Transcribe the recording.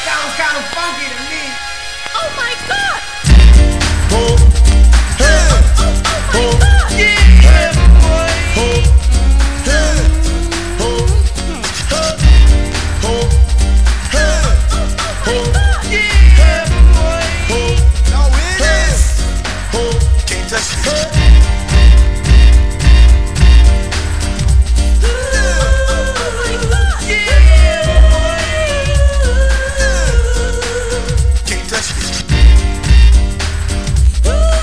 Sounds kind of funky to me. Oh my God! Oh, hey, Oh my God! Yeah, boy. oh, hey, oh, oh, hey, Yeah, boy. oh, now it is. Oh, can't touch it.